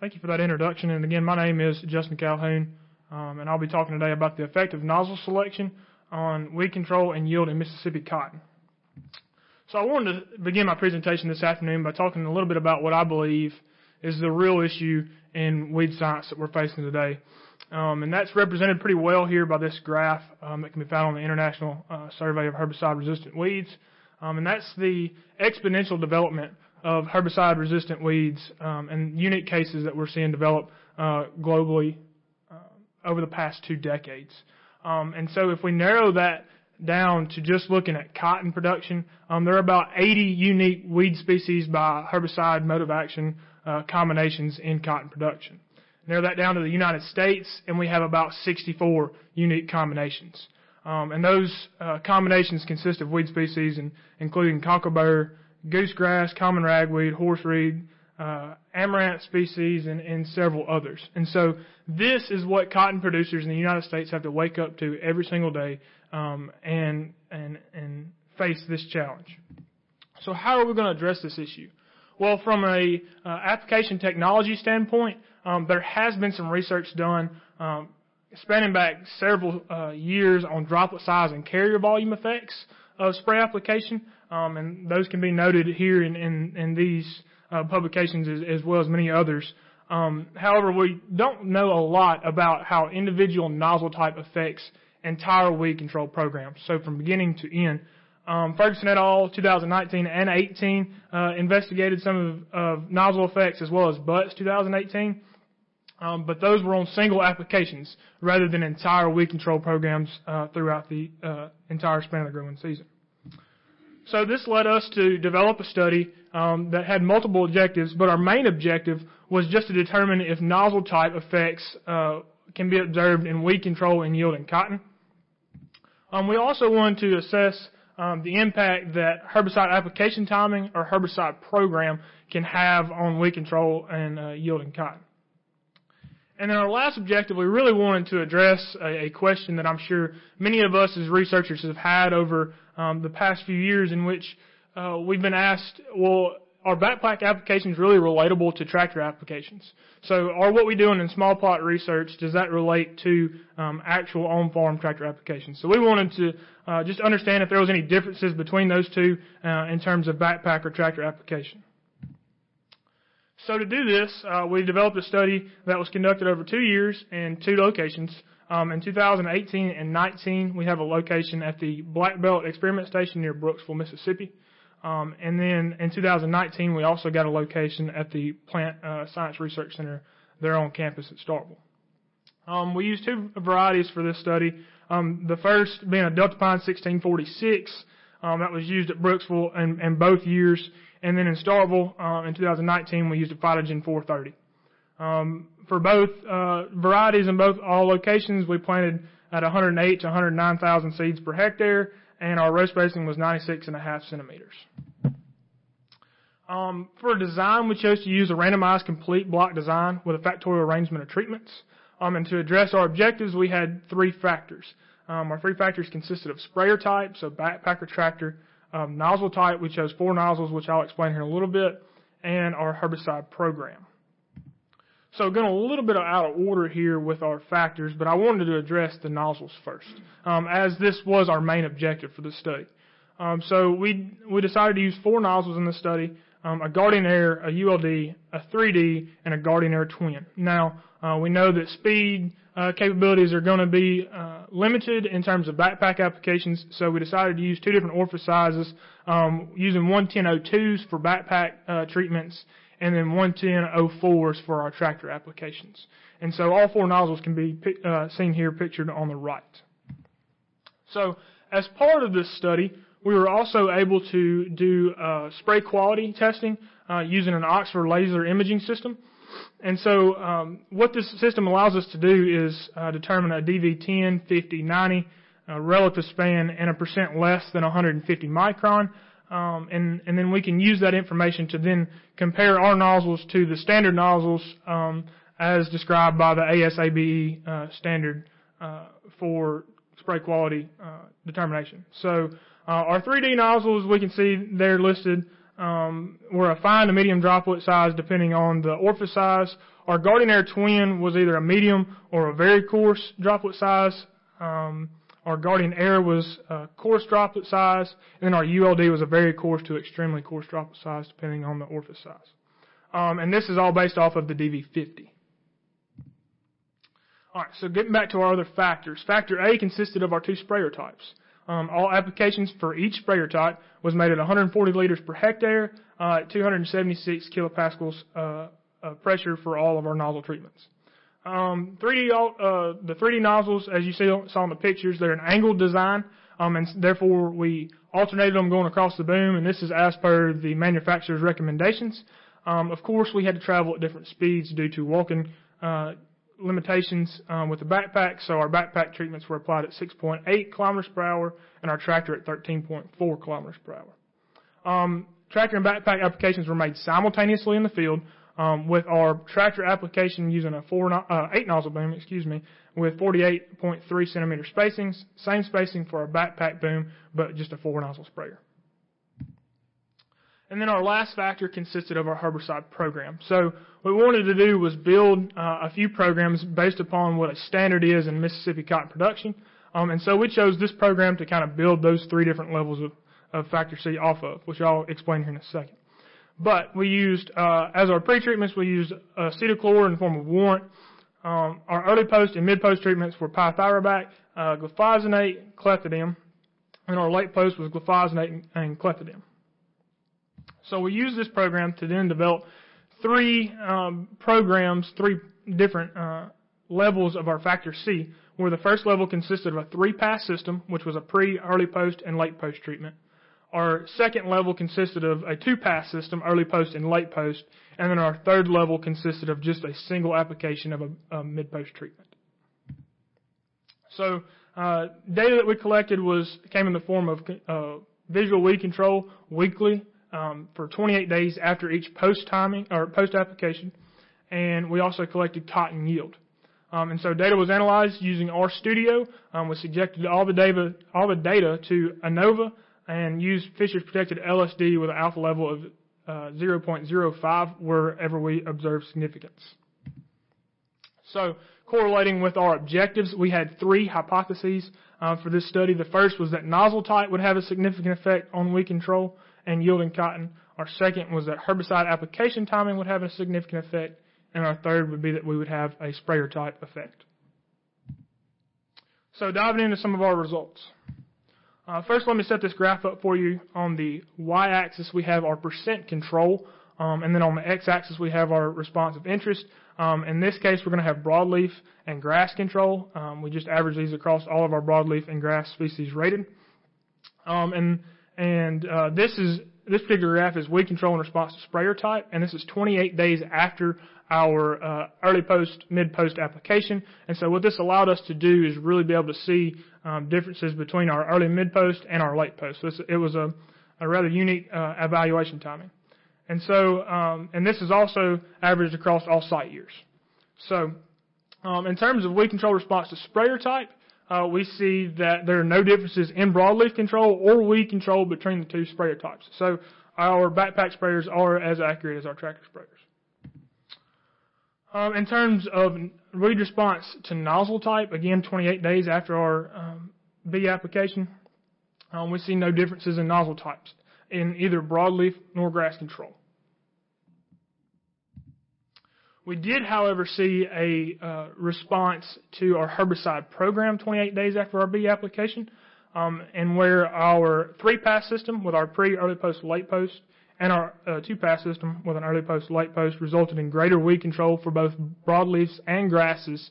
Thank you for that introduction. And again, my name is Justin Calhoun, and I'll be talking today about the effect of nozzle selection on weed control and yield in Mississippi cotton. So I wanted to begin my presentation this afternoon by talking a little bit about what I believe is the real issue in weed science that we're facing today. And that's represented pretty well here by this graph that can be found on the International Survey of Herbicide-Resistant Weeds. And that's the exponential development of herbicide-resistant weeds and unique cases that we're seeing develop globally over the past 2 decades. And so if we narrow that down to just looking at cotton production, there are about 80 unique weed species by herbicide mode of action combinations in cotton production. Narrow that down to the United States, and we have about 64 unique combinations. And those combinations consist of weed species including cockleburr, goosegrass, common ragweed, horseweed, amaranth species, and several others. And so this is what cotton producers in the United States have to wake up to every single day and face this challenge. So how are we going to address this issue? Well, from a application technology standpoint, there has been some research done spanning back several years on droplet size and carrier volume effects of spray application, and those can be noted here in these publications as well as many others. However, we don't know a lot about how individual nozzle type affects entire weed control programs, so from beginning to end. Ferguson et al. 2019 and 18 investigated some of nozzle effects as well as Butts 2018. But those were on single applications rather than entire weed control programs throughout the entire span of the growing season. So this led us to develop a study that had multiple objectives, but our main objective was just to determine if nozzle type effects can be observed in weed control and yield in cotton. We also wanted to assess the impact that herbicide application timing or herbicide program can have on weed control and yield in cotton. And then our last objective, we really wanted to address a question that I'm sure many of us as researchers have had over the past few years, in which we've been asked, well, are backpack applications really relatable to tractor applications? So are what we're doing in small plot research, does that relate to actual on-farm tractor applications? So we wanted to just understand if there was any differences between those two in terms of backpack or tractor application. So to do this, we developed a study that was conducted over 2 years in 2 locations. In 2018 and 19, we have a location at the Black Belt Experiment Station near Brooksville, Mississippi. And then in 2019, we also got a location at the Plant Science Research Center there on campus at Starkville. We used 2 varieties for this study. The first being a Delta Pine 1646 that was used at Brooksville in both years. And then in Starkville, in 2019, we used a Phytogen 430. For both varieties in all locations, we planted at 108 to 109,000 seeds per hectare, and our row spacing was 96.5 centimeters. For design, we chose to use a randomized complete block design with a factorial arrangement of treatments. And to address our objectives, we had 3 factors. Our 3 factors consisted of sprayer type, so backpack or tractor, nozzle type, we chose 4 nozzles, which I'll explain here in a little bit, and our herbicide program. So going a little bit out of order here with our factors, but I wanted to address the nozzles first, as this was our main objective for this study. So we decided to use 4 nozzles in the study, a Guardian Air, a ULD, a 3D, and a Guardian Air Twin. Now, we know that speed capabilities are going to be limited in terms of backpack applications, so we decided to use 2 different orifice sizes, using 110-02s for backpack treatments, and then 110-04s for our tractor applications. And so all 4 nozzles can be seen here pictured on the right. So as part of this study, we were also able to do spray quality testing using an Oxford laser imaging system. And so what this system allows us to do is determine a DV10, 50, 90 relative span and a percent less than 150 micron. And then we can use that information to then compare our nozzles to the standard nozzles as described by the ASABE standard for spray quality determination. So our 3D nozzles, we can see they're listed were a fine to medium droplet size depending on the orifice size. Our Guardian Air Twin was either a medium or a very coarse droplet size. Our Guardian Air was a coarse droplet size, and then our ULD was a very coarse to extremely coarse droplet size depending on the orifice size. And this is all based off of the DV50. Alright, so getting back to our other factors. Factor A consisted of our two sprayer types. All applications for each sprayer type was made at 140 liters per hectare at 276 kilopascals pressure for all of our nozzle treatments. The 3D nozzles, as you saw in the pictures, they're an angled design, and therefore we alternated them going across the boom, and this is as per the manufacturer's recommendations. Of course, we had to travel at different speeds due to walking limitations with the backpack, so our backpack treatments were applied at 6.8 kilometers per hour and our tractor at 13.4 kilometers per hour. Tractor and backpack applications were made simultaneously in the field, with our tractor application using a 8 nozzle boom, with 48.3 centimeter spacings, same spacing for our backpack boom, but just a 4 nozzle sprayer. And then our last factor consisted of our herbicide program. So what we wanted to do was build a few programs based upon what a standard is in Mississippi cotton production. And so we chose this program to kind of build those 3 different levels of Factor C off of, which I'll explain here in a second. But we used, as our pre-treatments, we used acetochlor in the form of warrant. Our early post and mid-post treatments were pyrethrobac, glufosinate, clethodim, and our late post was glufosinate and clethodim. So we used this program to then develop 3 programs, 3 different levels of our Factor C, where the first level consisted of a 3-pass system, which was a pre, early post, and late post treatment. Our second level consisted of a 2-pass system, early post and late post, and then our third level consisted of just a single application of a mid-post treatment. So data that we collected came in the form of visual weed control weekly for 28 days after each post application, and we also collected cotton yield. And so data was analyzed using RStudio. We subjected all the data to ANOVA and used Fisher's protected LSD with an alpha level of 0.05 wherever we observed significance. So correlating with our objectives, we had 3 hypotheses for this study. The first was that nozzle type would have a significant effect on weed control and yielding cotton. Our second was that herbicide application timing would have a significant effect. And our third would be that we would have a sprayer type effect. So diving into some of our results. First, let me set this graph up for you. On the y-axis, we have our percent control, and then on the x-axis, we have our response of interest. In this case, we're going to have broadleaf and grass control. We just average these across all of our broadleaf and grass species rated. This particular graph is weed control in response to sprayer type, and this is 28 days after our early post, mid-post application. And so what this allowed us to do is really be able to see differences between our early mid-post and our late post. So it was a rather unique evaluation timing. And so, and this is also averaged across all site years. So, in terms of weed control response to sprayer type, we see that there are no differences in broadleaf control or weed control between the 2 sprayer types. So our backpack sprayers are as accurate as our tractor sprayers. In terms of weed response to nozzle type, again 28 days after our B application, we see no differences in nozzle types in either broadleaf nor grass control. We did, however, see a response to our herbicide program 28 days after our B application, and where our 3-pass system with our pre, early post, late post, and our 2-pass system with an early post, late post resulted in greater weed control for both broadleafs and grasses.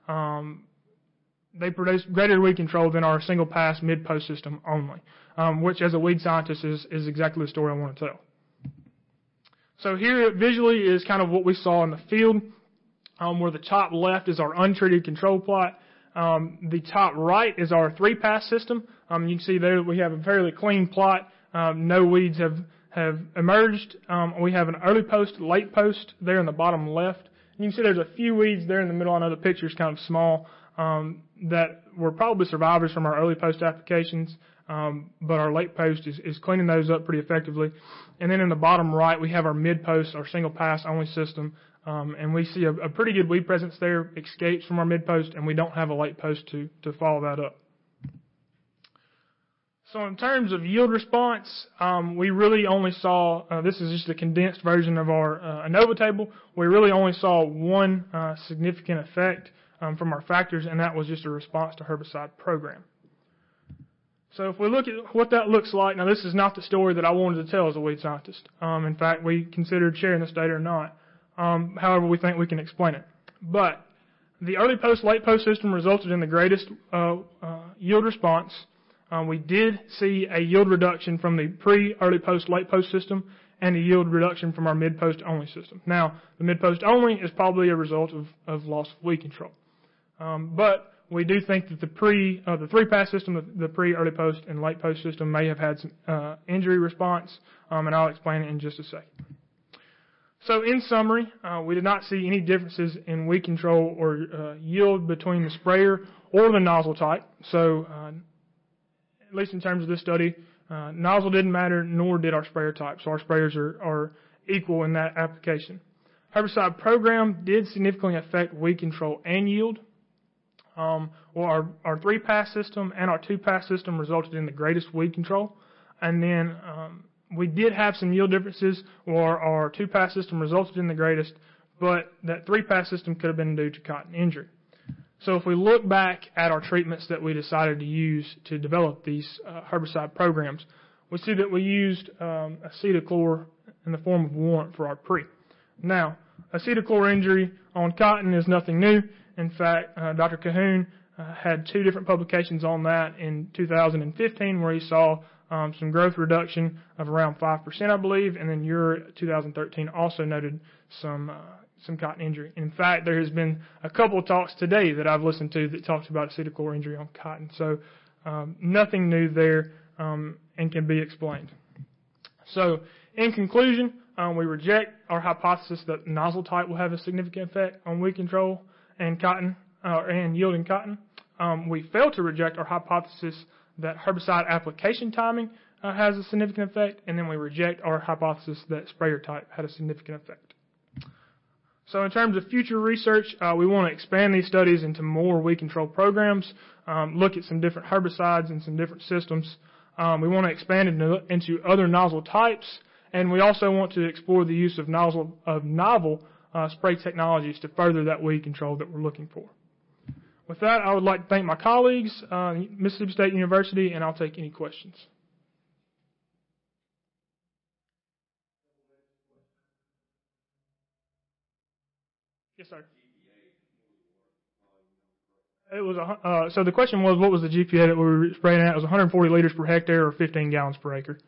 They produced greater weed control than our single-pass mid-post system only, which as a weed scientist is exactly the story I want to tell. So here visually is kind of what we saw in the field, where the top left is our untreated control plot. The top right is our 3-pass system. You can see there we have a fairly clean plot. No weeds have emerged. We have an early post, late post there in the bottom left. You can see there's a few weeds there in the middle. I know the picture is kind of small, that were probably survivors from our early post applications. but our late post is cleaning those up pretty effectively. And then in the bottom right, we have our mid post, our single pass only system, and we see a pretty good weed presence there, escapes from our mid post, and we don't have a late post to follow that up. So in terms of yield response, we really only saw, this is just a condensed version of our ANOVA table, we really only saw one significant effect from our factors, and that was just a response to herbicide program. So if we look at what that looks like, now this is not the story that I wanted to tell as a weed scientist. In fact, we considered sharing this data or not. However, we think we can explain it. But the early post, late post system resulted in the greatest yield response. We did see a yield reduction from the pre-early post, late post system, and a yield reduction from our mid-post only system. Now, the mid-post only is probably a result of loss of weed control. But we do think that the three-pass system, the pre-early post and late post system may have had some injury response, and I'll explain it in just a second. So in summary, we did not see any differences in weed control or yield between the sprayer or the nozzle type. So at least in terms of this study, nozzle didn't matter, nor did our sprayer type. So our sprayers are equal in that application. Herbicide program did significantly affect weed control and yield. Well, our three-pass system and our two-pass system resulted in the greatest weed control. And then we did have some yield differences where our two-pass system resulted in the greatest, but that three-pass system could have been due to cotton injury. So if we look back at our treatments that we decided to use to develop these herbicide programs, we see that we used acetochlor in the form of warrant for our pre. Now, acetochlor injury on cotton is nothing new. In fact, Dr. Cahoon had 2 different publications on that in 2015 where he saw some growth reduction of around 5%, I believe, and then your 2013 also noted some cotton injury. In fact, there has been a couple of talks today that I've listened to that talks about acetochlor injury on cotton. So nothing new there and can be explained. So in conclusion, we reject our hypothesis that nozzle type will have a significant effect on weed control and cotton and yield in cotton. We fail to reject our hypothesis that herbicide application timing has a significant effect, and then we reject our hypothesis that sprayer type had a significant effect. So in terms of future research, we want to expand these studies into more weed control programs, look at some different herbicides and some different systems. We want to expand into other nozzle types, and we also want to explore the use of novel spray technologies to further that weed control that we're looking for. With that, I would like to thank my colleagues, Mississippi State University, and I'll take any questions. Yes, sir. It was so the question was, what was the GPA that we were spraying at? It was 140 liters per hectare or 15 gallons per acre.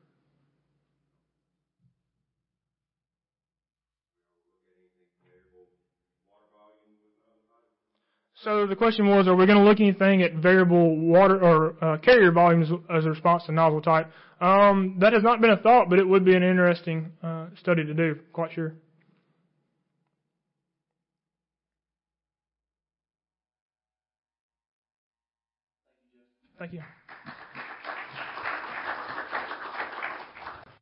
So the question was, are we going to look anything at variable water or carrier volumes as a response to nozzle type? That has not been a thought, but it would be an interesting study to do, quite sure. Thank you.